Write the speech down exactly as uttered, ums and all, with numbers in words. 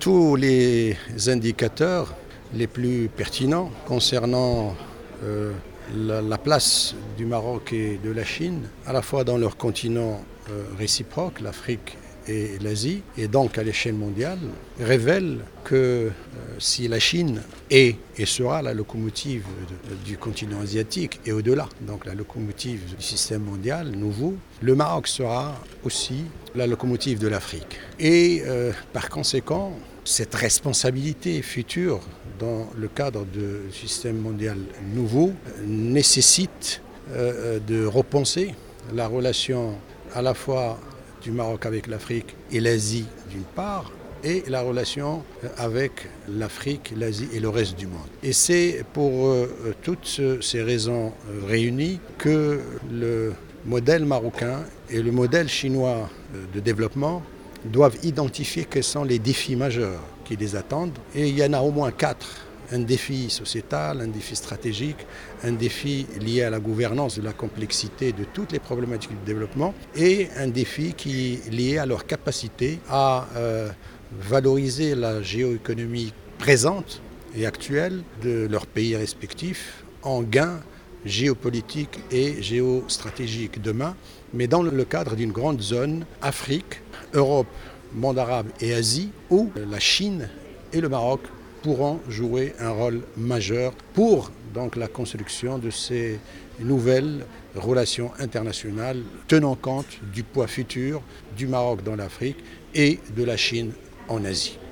tous les indicateurs les plus pertinents concernant euh, la, la place du Maroc et de la Chine, à la fois dans leur continent euh, réciproque, l'Afrique et l'Asie, et donc à l'échelle mondiale, révèlent que euh, si la Chine est et sera la locomotive de, du continent asiatique et au-delà, donc la locomotive du système mondial nouveau, le Maroc sera aussi la locomotive de l'Afrique. Et euh, par conséquent, cette responsabilité future dans le cadre du système mondial nouveau nécessite euh, de repenser la relation à la fois du Maroc avec l'Afrique et l'Asie d'une part, et la relation avec l'Afrique, l'Asie et le reste du monde. Et c'est pour euh, toutes ces raisons euh, réunies que le modèle marocain et le modèle chinois de développement doivent identifier quels sont les défis majeurs qui les attendent. Et il y en a au moins quatre. Un défi sociétal, un défi stratégique, un défi lié à la gouvernance de la complexité de toutes les problématiques du développement et un défi qui est lié à leur capacité à euh, valoriser la géoéconomie présente et actuelle de leurs pays respectifs en gains géopolitiques et géostratégiques demain, mais dans le cadre d'une grande zone Afrique, Europe, monde arabe et Asie, où la Chine et le Maroc pourront jouer un rôle majeur pour donc la construction de ces nouvelles relations internationales tenant compte du poids futur du Maroc dans l'Afrique et de la Chine en Asie.